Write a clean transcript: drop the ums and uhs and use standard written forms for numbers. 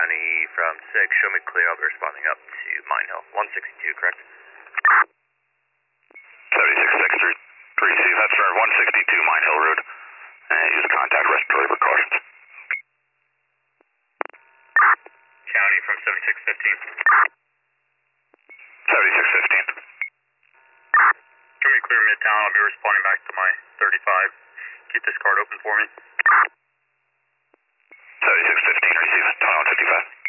County from 6, show me clear, I'll be responding up to Mine Hill. 162, correct? 76 receive, that's for 162 Mine Hill Road. Use contact respiratory precautions. County from 7615. 7615. Show me clear Midtown, I'll be responding back to my 35. Keep this card open for me. 7615, receive, 2155.